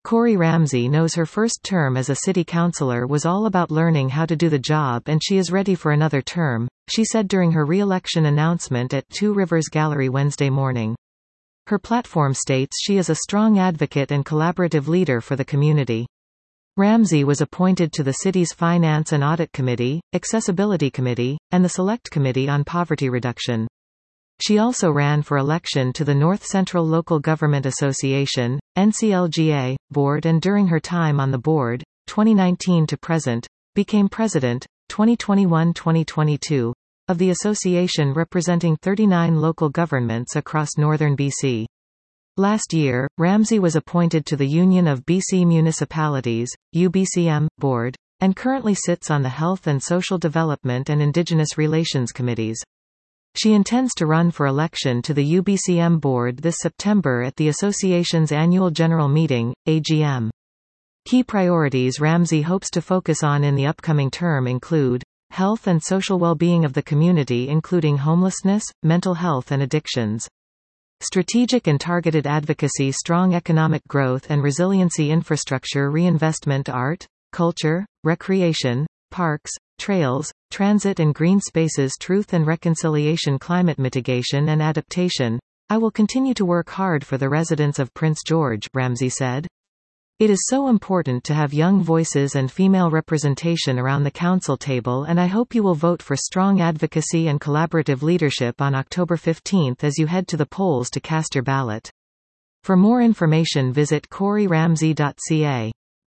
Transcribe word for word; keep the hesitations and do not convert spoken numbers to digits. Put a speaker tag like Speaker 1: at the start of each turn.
Speaker 1: Corey Ramsey knows her first term as a city councillor was all about learning how to do the job and she is ready for another term, she said during her re-election announcement at Two Rivers Gallery Wednesday morning. Her platform states she is a strong advocate and collaborative leader for the community. Ramsey was appointed to the city's Finance and Audit Committee, Accessibility Committee, and the Select Committee on Poverty Reduction. She also ran for election to the North Central Local Government Association, N C L G A, board and during her time on the board, twenty nineteen to present, became president, twenty twenty-one to twenty twenty-two, of the association representing thirty-nine local governments across northern B C. Last year, Ramsey was appointed to the Union of B C Municipalities, U B C M, board, and currently sits on the Health and Social Development and Indigenous Relations Committees. She intends to run for election to the U B C M board this September at the association's annual general meeting, A G M. Key priorities Ramsey hopes to focus on in the upcoming term include health and social well-being of the community including homelessness, mental health and addictions. Strategic and targeted advocacy, strong economic growth and resiliency, infrastructure reinvestment, art, culture, recreation, parks, trails, transit and green spaces, truth and reconciliation, climate mitigation and adaptation. I will continue to work hard for the residents of Prince George, Ramsey said. It is so important to have young voices and female representation around the council table and I hope you will vote for strong advocacy and collaborative leadership on October fifteenth as you head to the polls to cast your ballot. For more information visit corey ramsey dot c a.